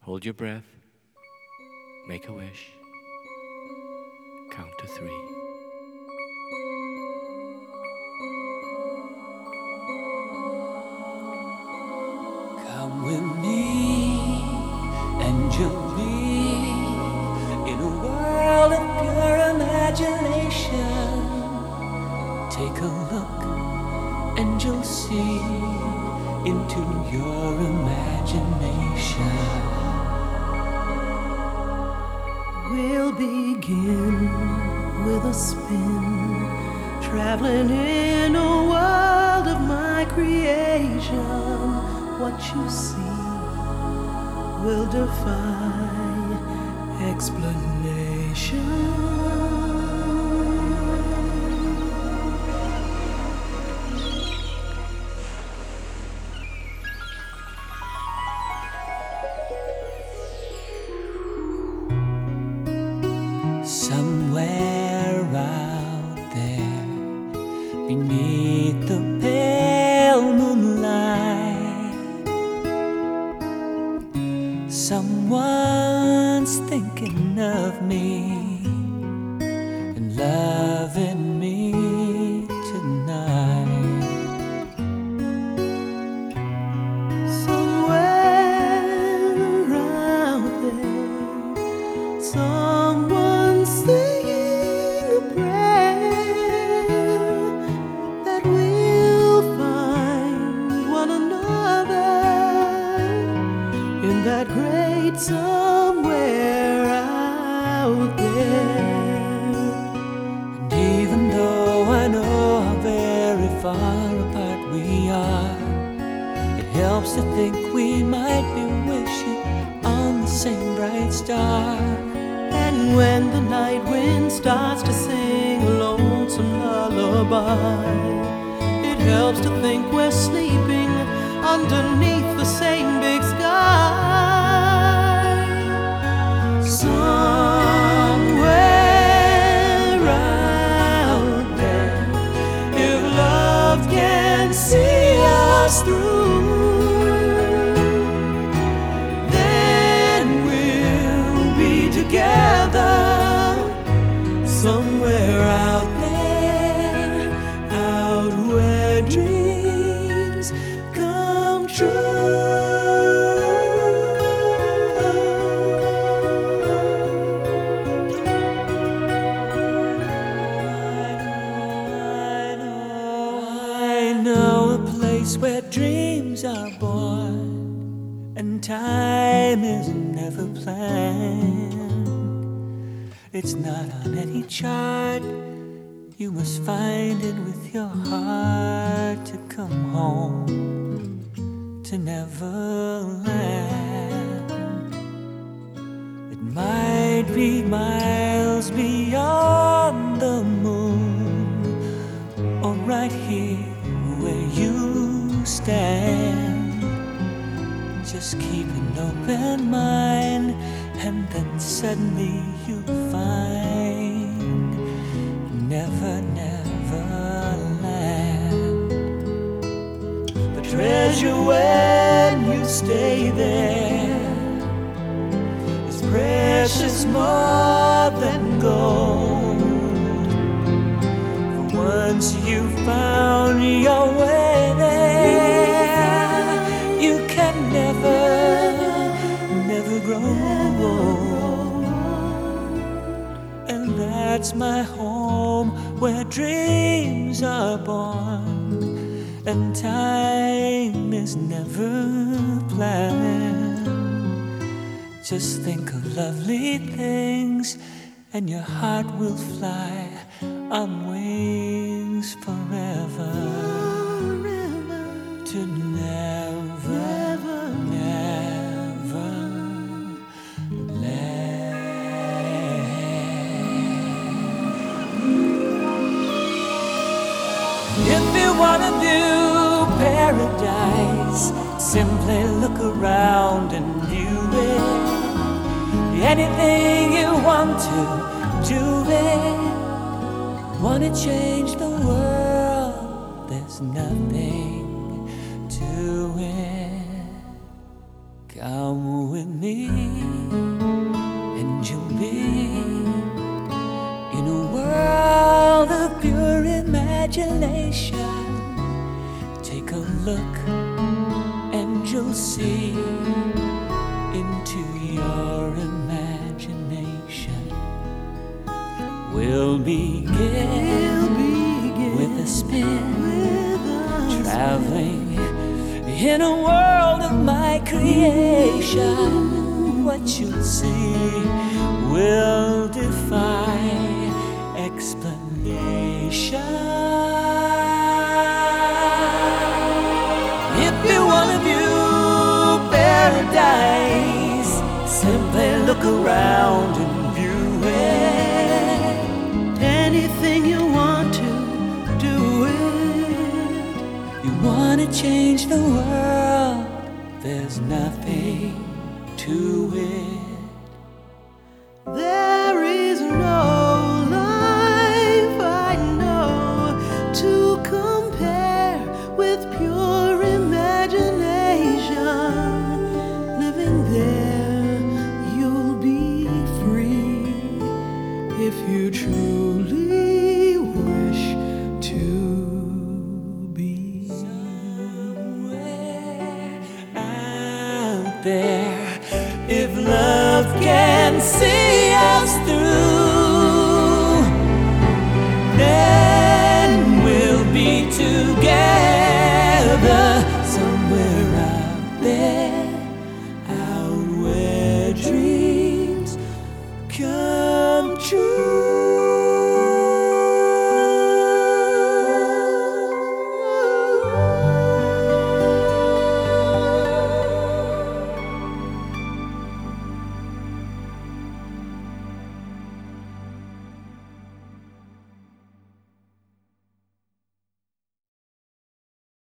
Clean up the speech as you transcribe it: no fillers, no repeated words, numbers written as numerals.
Hold your breath. Make a wish. Count to 3. Come with me, and you'll be in a world of pure imagination. Take a look, and you'll see into your imagination. We'll begin with a spin, traveling in a world of my creation. What you see will defy explanation. Somewhere out there, beneath the pale moonlight, someone's thinking of me and loving me tonight. Somewhere out there, someone's singing a prayer that we'll find one another in that great somewhere out there. And even though I know how very far apart we are, it helps to think we might be wishing on the same bright star. And when the night wind starts to sing a lonesome lullaby, it helps to think we're sleeping underneath the same big sky. Somewhere out there, if love can see us through, together, somewhere out there, out where dreams come true. I know a place where dreams are born and time is never planned. It's not on any chart. You must find it with your heart to come home to Neverland. It might be miles beyond the moon, or right here where you stand. Just keep an open mind, and then suddenly you'll find Never, Neverland. The treasure when you stay there is precious more than gold. For once you found your way there, you can never grow old. And that's my home where dreams are born and time is never planned. Just think of lovely things and your heart will fly on wings forever to never. If you want a new paradise, simply look around and view it. Anything you want to do it. Want to change the world, there's nothing to it. Come with with me, and you'll be in a world of pure imagination. Take a look and you'll see into your imagination. We'll begin with a spin, traveling in a world of my creation. What you'll see will defy explanation. If you want to view paradise, simply look around and view it. Anything you want to do it. You want to change the world, there's nothing to it. There is no life I know to compare with pure imagination. Living there, you'll be free if you truly wish to be. Somewhere out there, if love can see us through, then we'll be together